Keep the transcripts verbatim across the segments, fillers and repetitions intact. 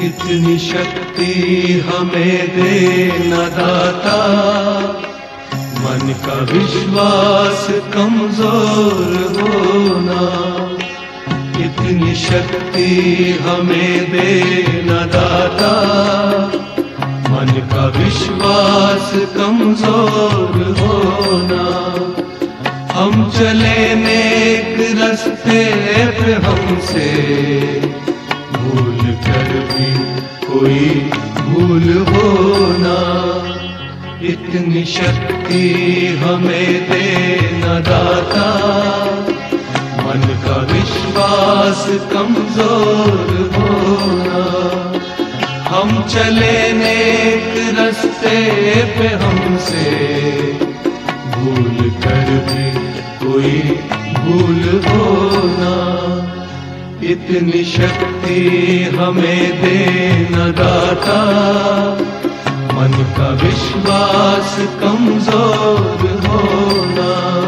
इतनी शक्ति हमें देना दाता, मन का विश्वास कमजोर होना। इतनी शक्ति हमें देना दाता, मन का विश्वास कमजोर होना। हम चले नेक रास्ते पे हमसे भूल कर भी कोई भूल होना। इतनी शक्ति हमें देना दाता, मन का विश्वास कमजोर होना। हम चले नेक रास्ते पे हमसे भूल कर भी कोई भूल होना। इतनी शक्ति हमें देना दाता, मन का विश्वास कमजोर होना।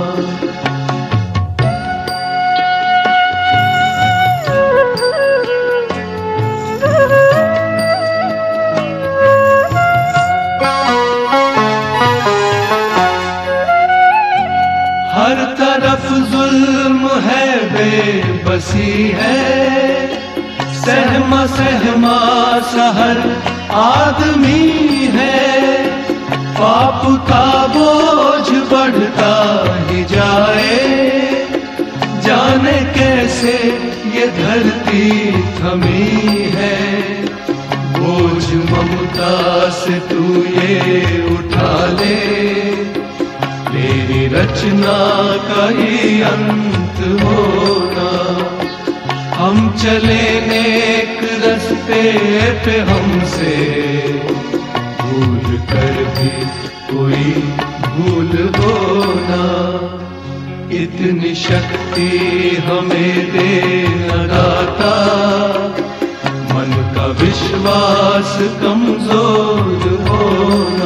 हर तरफ जुल्म है, बेबसी है, सहमा सहमा सा हर आदमी है। पाप का बोझ बढ़ता ही जाए, जाने कैसे ये धरती थमी है। बोझ ममता से तू ये उठा ले, तेरी रचना का ही अंत होना। हम चले नेक रास्ते पे हमसे भूल कर भी कोई भूल होना। इतनी शक्ति हमें देना दाता, मन का विश्वास कमजोर होना।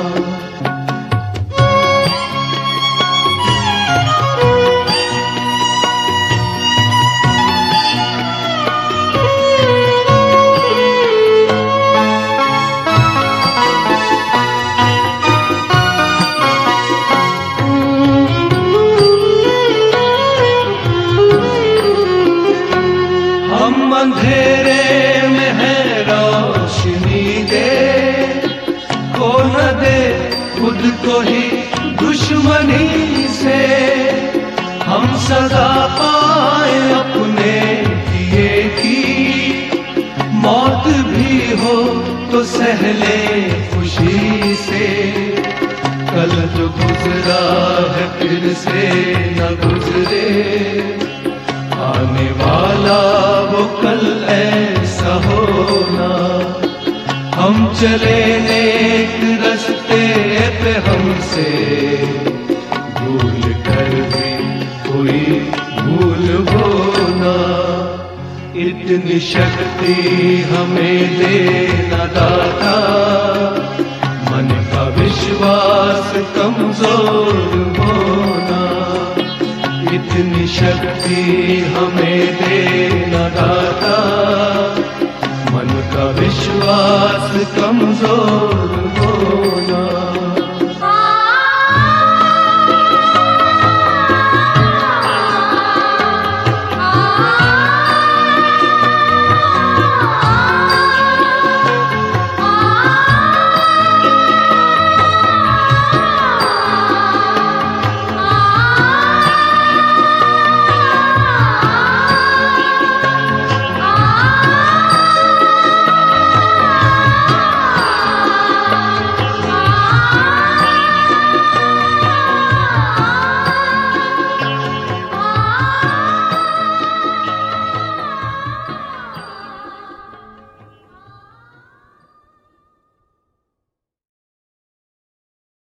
हम अंधेरे में है रोशनी दे, खो न दे खुद को ही दुश्मनी से। हम सजा पाए अपने किए की, मौत भी हो तो सहले खुशी से। कल जो गुजरा है फिर से न गुजरे, आने वाला वो कल ऐसा होना। हम चले नेक रास्ते पे हमसे भूल कर भी कोई भूल होना। इतनी शक्ति हमें देना दाता, मन का विश्वास कमजोर होना। इतनी शक्ति हमें देना दाता,